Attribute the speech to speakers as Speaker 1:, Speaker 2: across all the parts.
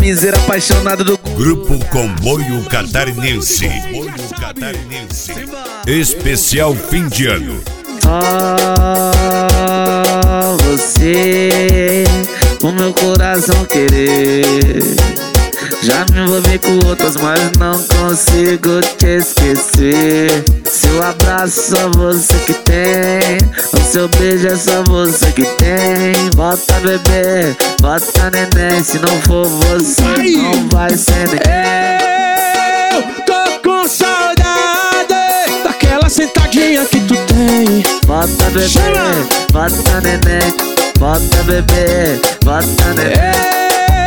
Speaker 1: piseira apaixonado do
Speaker 2: Grupo Comboio Catarinense. Especial fim de ano.
Speaker 1: Você, o meu coração querer. Já me envolvi com outras, mas não consigo te esquecer. Seu abraço só você que tem, o seu beijo é só você que tem. Bota bebê, bota neném, se não for você não vai ser ninguém.
Speaker 3: Eu tô com saudade daquela sentadinha que tu tem.
Speaker 1: Bota bebê, bota neném, bota bebê, bota neném.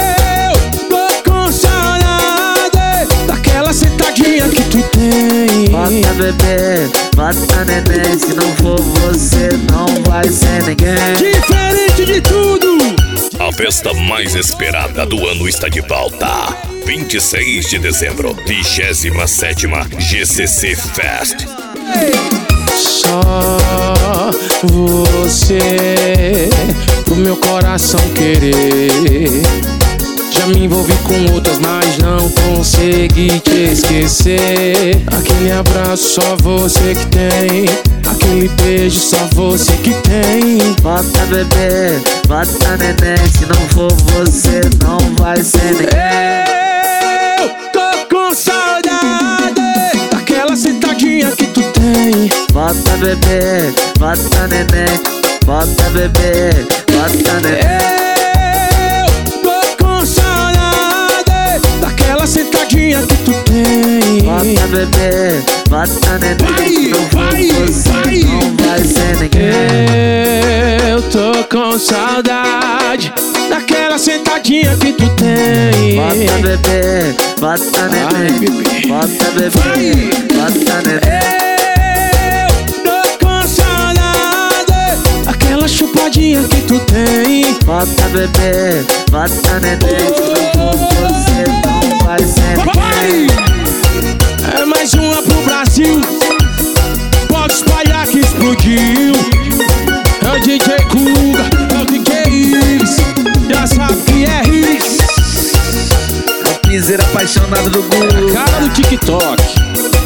Speaker 3: Sentadinha que tu tem.
Speaker 1: Bota bebê, bota neném, se não for você não vai ser ninguém.
Speaker 3: Diferente de tudo.
Speaker 2: A festa mais esperada do ano está de volta. 26 de dezembro, 27ª GCC Fest.
Speaker 3: Só você, pro meu coração querer. Já me envolvi com outras, mas não consegui te esquecer. Aquele abraço só você que tem, aquele beijo só você que tem.
Speaker 1: Bota bebê, bota neném, se não for você não vai ser ninguém.
Speaker 3: Eu tô com saudade daquela sentadinha que tu tem.
Speaker 1: Bota bebê, bota neném, bota bebê, bota neném.
Speaker 3: Sentadinha que tu tem.
Speaker 1: Bota bebê, bota neném, não for você não vai ser ninguém.
Speaker 3: Eu tô com saudade daquela sentadinha que tu tem.
Speaker 1: Bota bebê, bota neném, bota bebê, bota neném.
Speaker 3: Eu tô com saudade daquela chupadinha que tu tem.
Speaker 1: Bota bebê, bota neném, não for você não vai ser ninguém.
Speaker 3: É mais uma pro Brasil, pode espalhar que explodiu. É o DJ Kuga, é o DJ Iris, já sabe que é Iris.
Speaker 1: É o piseiro apaixonado do Guga.
Speaker 3: Cara do TikTok.